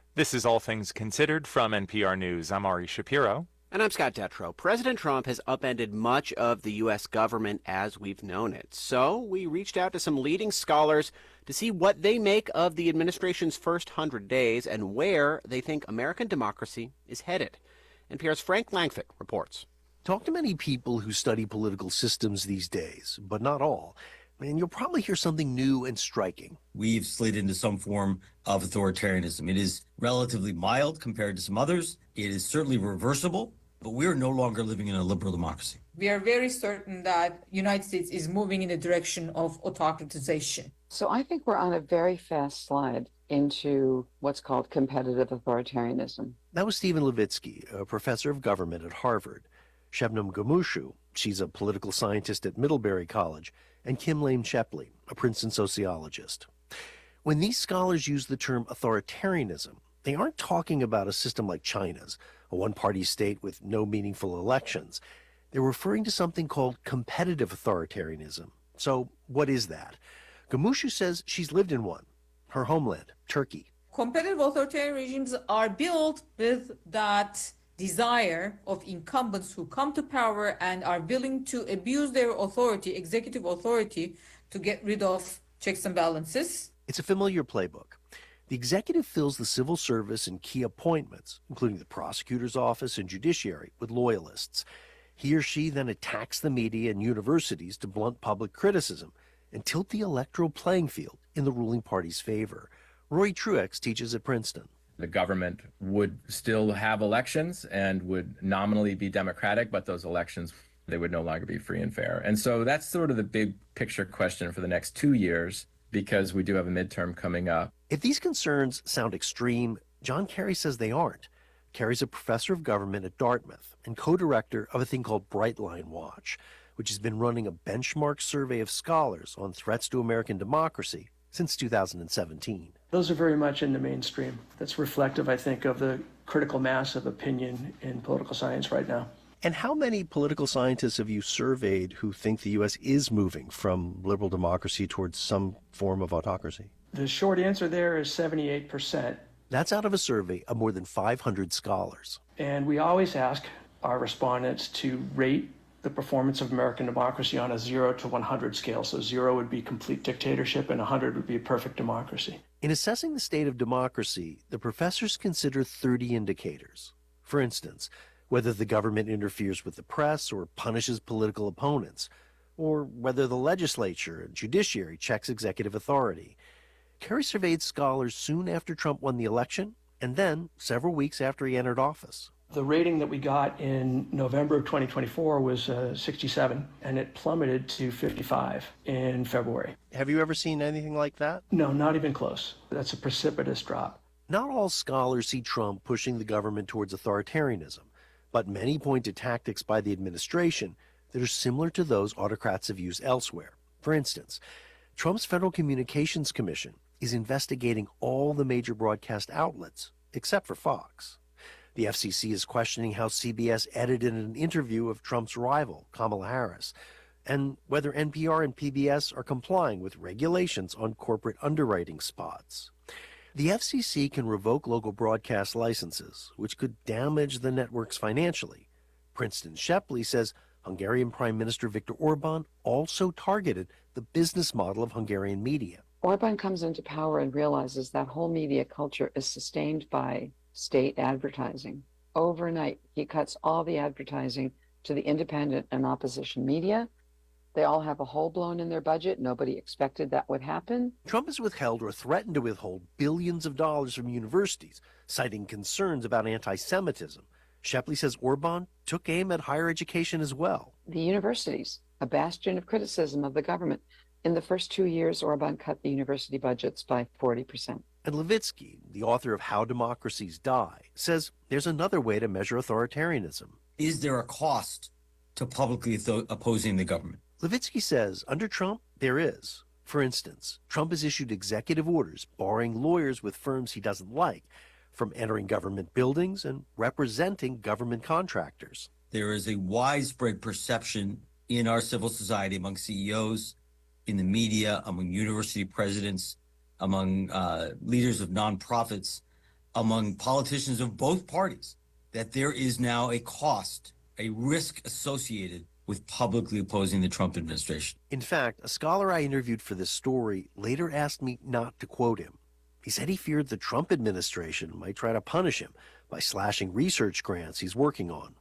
This is All Things Considered from N P R News. I'm Ari Shapiro. And I'm Scott Detrow. President Trump has upended much of the U S government as we've known it. So we reached out to some leading scholars to see what they make of the administration's first hundred days and where they think American democracy is headed. N P R's Frank Langfitt reports. Talk to many people who study political systems these days, but not all. And you'll probably hear something new and striking. We've slid into some form of authoritarianism. It is relatively mild compared to some others. It is certainly reversible, but we're no longer living in a liberal democracy. We are very certain that the United States is moving in the direction of autocratization. So I think we're on a very fast slide into what's called competitive authoritarianism. That was Stephen Levitsky, a professor of government at Harvard. Shebnam Ghomushu, she's a political scientist at Middlebury College, and Kim Lane Shepley, a Princeton sociologist. When these scholars use the term authoritarianism, they aren't talking about a system like China's, a one-party state with no meaningful elections. They're referring to something called competitive authoritarianism. So what is that? Ghomushu says she's lived in one, her homeland, Turkey. Competitive authoritarian regimes are built with that desire of incumbents who come to power and are willing to abuse their authority, executive authority, to get rid of checks and balances. It's a familiar playbook. The executive fills the civil service and key appointments, including the prosecutor's office and judiciary, with loyalists. He or she then attacks the media and universities to blunt public criticism and tilt the electoral playing field in the ruling party's favor. Rory Truex teaches at Princeton. The government would still have elections and would nominally be democratic, but those elections, they would no longer be free and fair. And so that's sort of the big picture question for the next two years, because we do have a midterm coming up. If these concerns sound extreme, John Kerry says they aren't. Kerry's a professor of government at Dartmouth and co-director of a thing called Brightline Watch, which has been running a benchmark survey of scholars on threats to American democracy since two thousand seventeen. Those are very much in the mainstream. That's reflective, I think, of the critical mass of opinion in political science right now. And how many political scientists have you surveyed who think the U S is moving from liberal democracy towards some form of autocracy? The short answer there is seventy-eight percent. That's out of a survey of more than five hundred scholars. And we always ask our respondents to rate the performance of American democracy on a zero to one hundred scale. So zero would be complete dictatorship and one hundred would be a perfect democracy. In assessing the state of democracy, the professors consider thirty indicators. For instance, whether the government interferes with the press or punishes political opponents, or whether the legislature and judiciary checks executive authority. Kerry surveyed scholars soon after Trump won the election, and then several weeks after he entered office. The rating that we got in November of twenty twenty-four was uh, sixty-seven, and it plummeted to fifty-five in February. Have you ever seen anything like that? No, not even close. That's a precipitous drop. Not all scholars see Trump pushing the government towards authoritarianism, but many point to tactics by the administration that are similar to those autocrats have used elsewhere. For instance, Trump's Federal Communications Commission is investigating all the major broadcast outlets, except for Fox. The F C C is questioning how C B S edited an interview of Trump's rival, Kamala Harris, and whether N P R and P B S are complying with regulations on corporate underwriting spots. The F C C can revoke local broadcast licenses, which could damage the networks financially. Princeton Shepley says Hungarian Prime Minister Viktor Orban also targeted the business model of Hungarian media. Orban comes into power and realizes that whole media culture is sustained by state advertising. Overnight, he cuts all the advertising to the independent and opposition media. They all have a hole blown in their budget. Nobody expected that would happen. Trump has withheld or threatened to withhold billions of dollars from universities, citing concerns about anti-Semitism. Shepley says Orban took aim at higher education as well. The universities, a bastion of criticism of the government. In the first two years, Orban cut the university budgets by forty percent. And Levitsky, the author of How Democracies Die, says there's another way to measure authoritarianism. Is there a cost to publicly th- opposing the government? Levitsky says under Trump, there is. For instance, Trump has issued executive orders barring lawyers with firms he doesn't like from entering government buildings and representing government contractors. There is a widespread perception in our civil society among C E Os, in the media, among university presidents, among uh, leaders of nonprofits, among politicians of both parties that there is now a cost, a risk associated with publicly opposing the Trump administration. In fact, a scholar I interviewed for this story later asked me not to quote him. He said he feared the Trump administration might try to punish him by slashing research grants he's working on.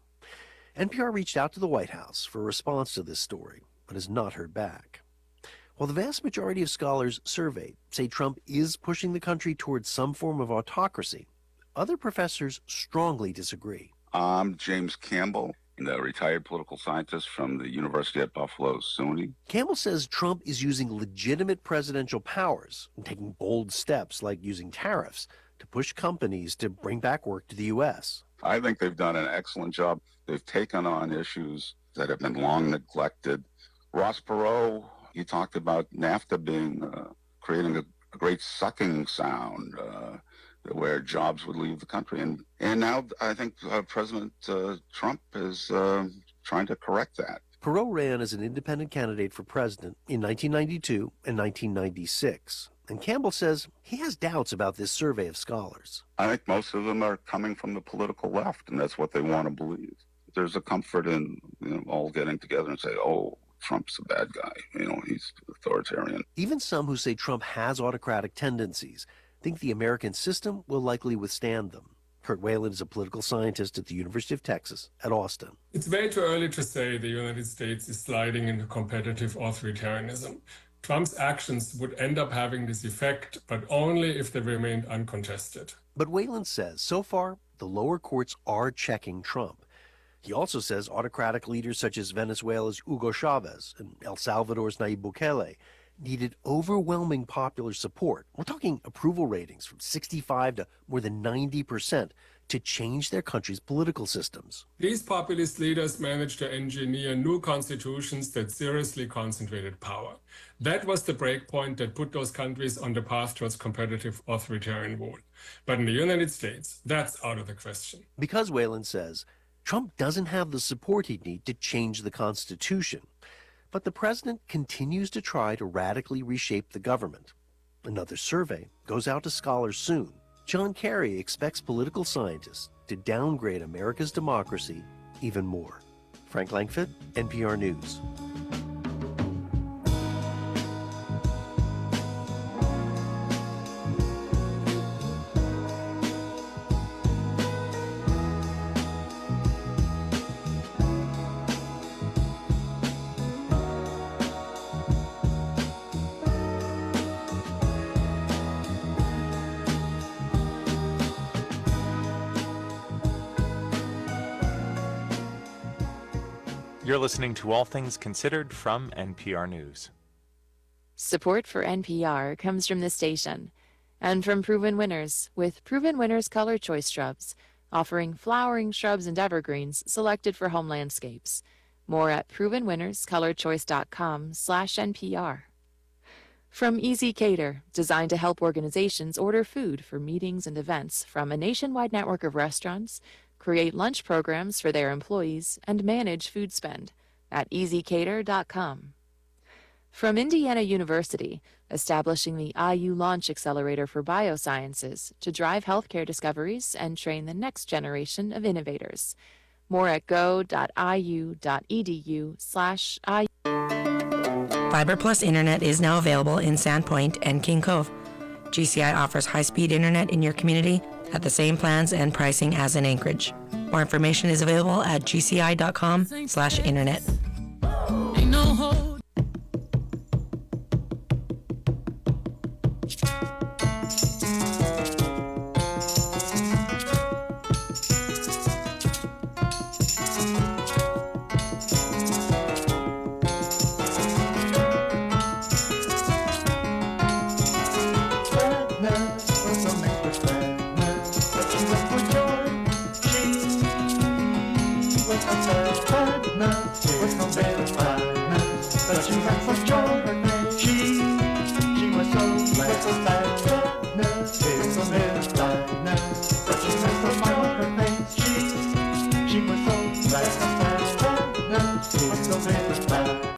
N P R reached out to the White House for a response to this story, but has not heard back. While the vast majority of scholars surveyed say Trump is pushing the country towards some form of autocracy, other professors strongly disagree. I'm James Campbell, a retired political scientist from the University at Buffalo, SUNY. Campbell says Trump is using legitimate presidential powers and taking bold steps like using tariffs to push companies to bring back work to the U S. I think they've done an excellent job. They've taken on issues that have been long neglected. Ross Perot, he talked about NAFTA being, uh, creating a, a great sucking sound, uh, where jobs would leave the country. And and now I think uh, President uh, Trump is uh, trying to correct that. Perot ran as an independent candidate for president in nineteen ninety-two and nineteen ninety-six. And Campbell says he has doubts about this survey of scholars. I think most of them are coming from the political left, and that's what they want to believe. There's a comfort in, you know, all getting together and say, oh, Trump's a bad guy. You know, he's authoritarian. Even some who say Trump has autocratic tendencies think the American system will likely withstand them. Kurt Whalen is a political scientist at the University of Texas at Austin. It's way too early to say the United States is sliding into competitive authoritarianism. Trump's actions would end up having this effect, but only if they remained uncontested. But Whalen says so far, the lower courts are checking Trump. He also says autocratic leaders such as Venezuela's Hugo Chavez and El Salvador's Nayib Bukele needed overwhelming popular support. We're talking approval ratings from sixty-five to more than ninety percent to change their country's political systems. These populist leaders managed to engineer new constitutions that seriously concentrated power. That was the breakpoint that put those countries on the path towards competitive authoritarian rule. But in the United States, that's out of the question. Because, Whalen says, Trump doesn't have the support he'd need to change the Constitution. But the president continues to try to radically reshape the government. Another survey goes out to scholars soon. John Kerry expects political scientists to downgrade America's democracy even more. Frank Langfitt, N P R News. You're listening to All Things Considered from N P R News. Support for N P R comes from the station and from Proven Winners with Proven Winners Color Choice Shrubs, offering flowering shrubs and evergreens selected for home landscapes. More at proven winners color choice dot com slash N P R. From Easy Cater, designed to help organizations order food for meetings and events from a nationwide network of restaurants, create lunch programs for their employees, and manage food spend at easy cater dot com. From Indiana University, establishing the I U Launch Accelerator for Biosciences to drive healthcare discoveries and train the next generation of innovators. More at go dot I U dot E D U slash I U. Fiber Plus Internet is now available in Sandpoint and King Cove. G C I offers high-speed internet in your community at the same plans and pricing as in Anchorage. More information is available at G C I dot com slash internet.